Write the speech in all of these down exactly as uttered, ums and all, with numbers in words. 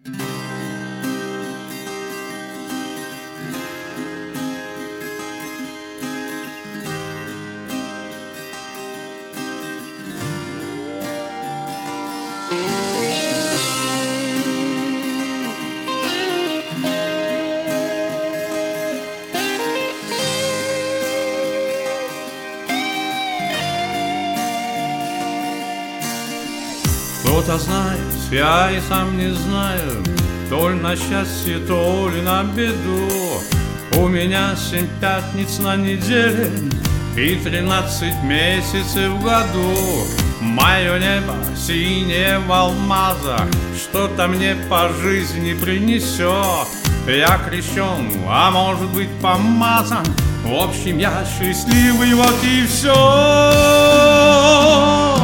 Кто-то знает, я и сам не знаю, то ли на счастье, то ли на беду. У меня семь пятниц на неделе и тринадцать месяцев в году. Мое небо синее в алмазах, что-то мне по жизни принесет. Я крещен, а может быть помазан. В общем, я счастливый, вот и все.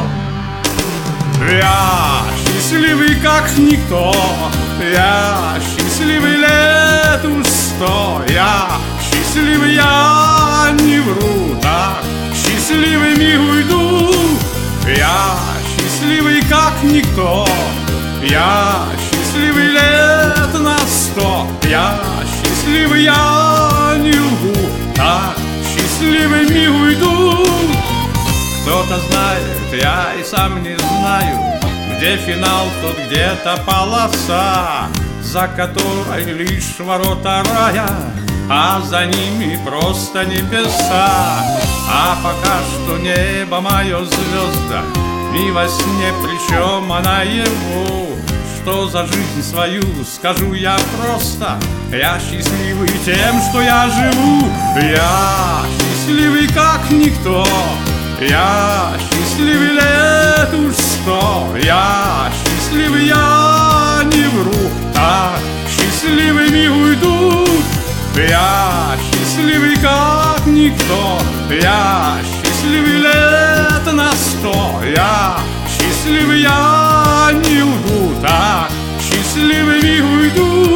Я счастливый, как никто. Я счастливый лет уж сто. Я счастливый, я не вру. Так счастливыми уйду. Я счастливый, как никто. Я счастливый лет на сто. Я счастливый, я не лгу. Так счастливыми уйду. Кто-то знает, я и сам не знаю, где финал, тут где-то полоса, за которой лишь ворота рая, а за ними просто небеса. А пока что небо мое звезда, и во сне, причем она его. Что за жизнь свою скажу я просто: я счастливый тем, что я живу. Я счастливый, как никто. Я счастливый лет уж сто. Я счастливый, я не вру. Так счастливыми уйду. Я счастливый, как никто. Я счастливый лет на сто. Я счастливый, я не лгу. Так счастливыми уйду.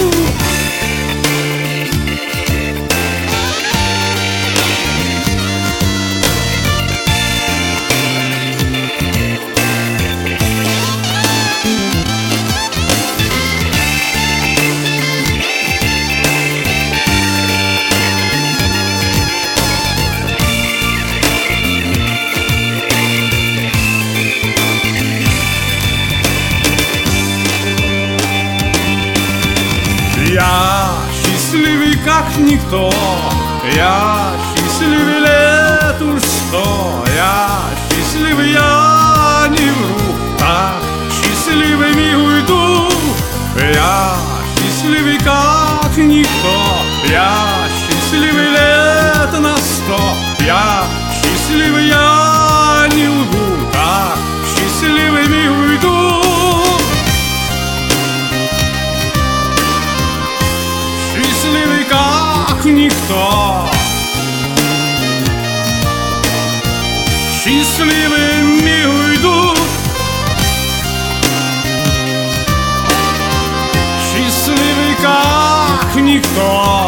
Я счастливый, как никто. Я счастливый лет уж сто. Я счастливый, я не вру. Так счастливыми уйду. Я счастливый, как никто. Я счастливый лет на сто. Я счастливый, я не лгу. Так счастливыми уйду. Счастливый, как никто. Счастливыми уйду. Счастливый, как никто.